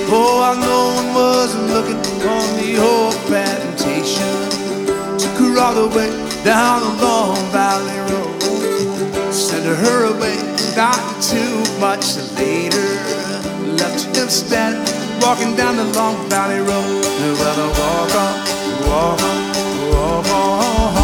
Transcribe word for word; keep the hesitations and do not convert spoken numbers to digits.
Oh, while no one was looking on the old plantation, took her all the way down the Long Valley Road, sent her away not too much later, left him standing walking down the Long Valley Road. Well, I walk on, walk on, walk on